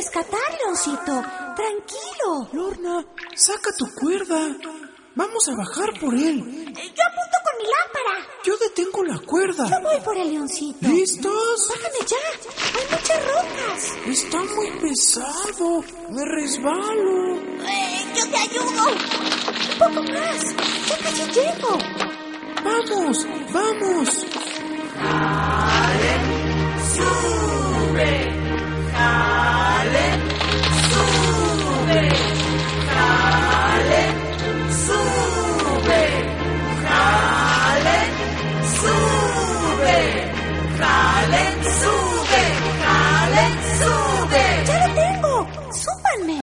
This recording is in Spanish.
rescatar, Leoncito. Tranquilo. Lorna, saca tu cuerda. Vamos a bajar por él. Yo apunto con mi lámpara. Yo detengo la cuerda. Yo voy por el Leoncito. ¿Listos? Bájame ya. Hay muchas rocas. Está muy pesado. Me resbalo. Yo te ayudo. Un poco más. Ya casi llego. ¡Vamos! ¡Vamos! ¡Sube!